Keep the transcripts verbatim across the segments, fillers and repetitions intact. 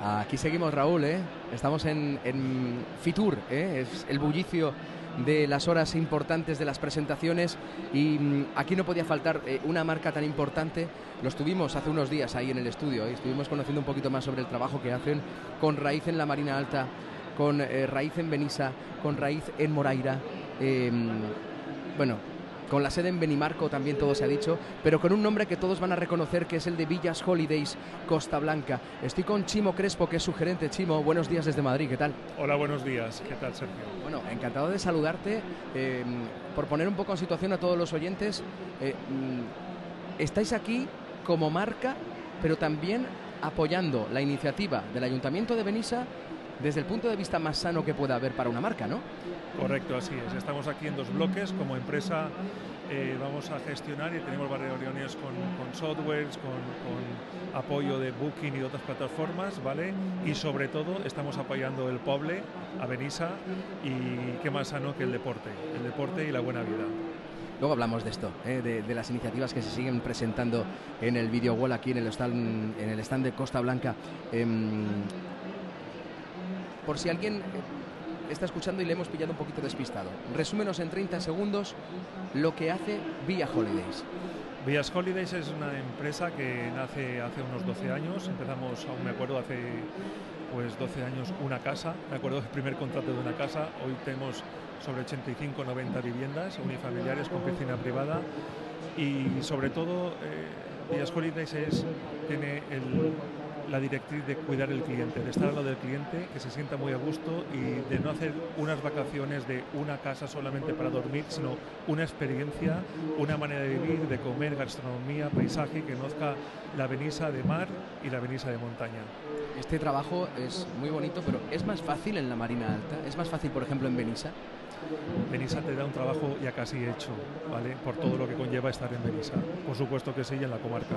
Aquí seguimos, Raúl, ¿eh? Estamos en, en Fitur, ¿eh? Es el bullicio de las horas importantes de las presentaciones y mmm, aquí no podía faltar eh, una marca tan importante. Los tuvimos hace unos días ahí en el estudio y ¿eh? Estuvimos conociendo un poquito más sobre el trabajo que hacen con raíz en la Marina Alta, con eh, raíz en Benissa, con raíz en Moraira, eh, bueno, con la sede en Benimarco también todo se ha dicho, pero con un nombre que todos van a reconocer, que es el de Villas Holidays Costa Blanca. Estoy con Chimo Crespo, que es su gerente. Chimo, buenos días desde Madrid, ¿qué tal? Hola, buenos días, ¿qué tal, Sergio? Bueno, encantado de saludarte. Eh, por poner un poco en situación a todos los oyentes, eh, estáis aquí como marca, pero también apoyando la iniciativa del Ayuntamiento de Benissa desde el punto de vista más sano que pueda haber para una marca, ¿no? Correcto, así es. Estamos aquí en dos bloques. Como empresa eh, vamos a gestionar y tenemos varias reuniones con, con softwares, con, con apoyo de Booking y de otras plataformas, ¿vale? Y sobre todo estamos apoyando el Poble, a Benissa, y qué más sano que el deporte, el deporte y la buena vida. Luego hablamos de esto, ¿eh? de, de las iniciativas que se siguen presentando en el Video Wall aquí en el stand, en el stand de Costa Blanca. Eh, por si alguien está escuchando y le hemos pillado un poquito despistado, resúmenos en treinta segundos lo que hace Villas Holidays. Villas Holidays es una empresa que nace hace unos doce años. Empezamos, aún me acuerdo, hace pues doce años una casa. Me acuerdo del primer contrato de una casa. Hoy tenemos sobre ochenta y cinco noventa viviendas unifamiliares con piscina privada. Y sobre todo, eh, Villas Holidays es, tiene el... la directriz de cuidar el cliente, de estar al lado del cliente, que se sienta muy a gusto y de no hacer unas vacaciones de una casa solamente para dormir, sino una experiencia, una manera de vivir, de comer, gastronomía, paisaje, que conozca la Benissa de mar y la Benissa de montaña. Este trabajo es muy bonito, pero ¿es más fácil en la Marina Alta? ¿Es más fácil, por ejemplo, en Benissa? Benissa te da un trabajo ya casi hecho, ¿vale? Por todo lo que conlleva estar en Benissa. Por supuesto que sí, y en la comarca.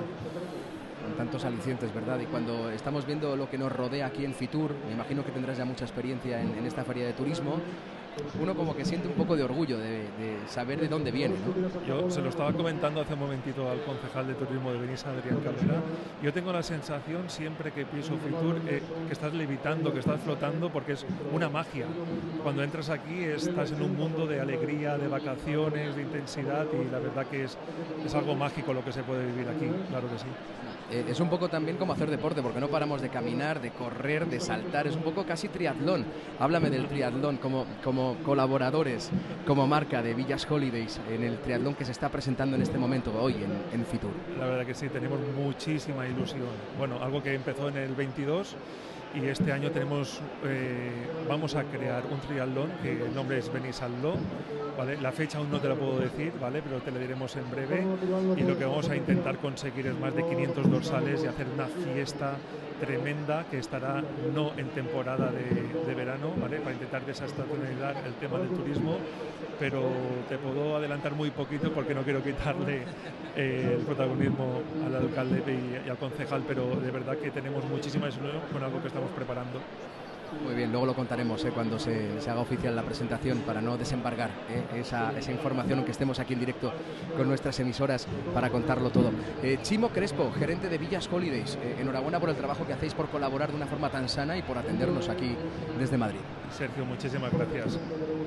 Con tantos alicientes, ¿verdad? Y cuando estamos viendo lo que nos rodea aquí en Fitur, me imagino que tendrás ya mucha experiencia en, en esta feria de turismo, uno como que siente un poco de orgullo de, de saber de dónde viene, ¿no? Yo se lo estaba comentando hace un momentito al concejal de turismo de Benissa, Adrián Cabrera. Yo tengo la sensación siempre que piso Fitur eh, que estás levitando, que estás flotando, porque es una magia. Cuando entras aquí estás en un mundo de alegría, de vacaciones, de intensidad, y la verdad que es, es algo mágico lo que se puede vivir aquí, claro que sí. Eh, es un poco también como hacer deporte, porque no paramos de caminar, de correr, de saltar, es un poco casi triatlón. Háblame del triatlón como, como colaboradores, como marca de Villas Holidays en el triatlón que se está presentando en este momento, hoy en, en Fitur. La verdad que sí, tenemos muchísima ilusión. Bueno, algo que empezó en el veintidós y este año tenemos, eh, vamos a crear un triatlón que el nombre es Benissalló, ¿vale? La fecha aún no te la puedo decir, ¿vale? Pero te la diremos en breve, y lo que vamos a intentar conseguir es más de quinientos dorsales y hacer una fiesta tremenda que estará no en temporada de, de verano, ¿vale? Para intentar desestacionalizar el tema del turismo, pero te puedo adelantar muy poquito porque no quiero quitarle eh, el protagonismo al alcalde y, y al concejal, pero de verdad que tenemos muchísima ilusión con algo que estamos preparando. Muy bien, luego lo contaremos eh, cuando se, se haga oficial la presentación, para no desembargar eh, esa, esa información, aunque estemos aquí en directo con nuestras emisoras para contarlo todo. Eh, Chimo Crespo, gerente de Villas Holidays, eh, enhorabuena por el trabajo que hacéis, por colaborar de una forma tan sana y por atendernos aquí desde Madrid. Sergio, muchísimas gracias.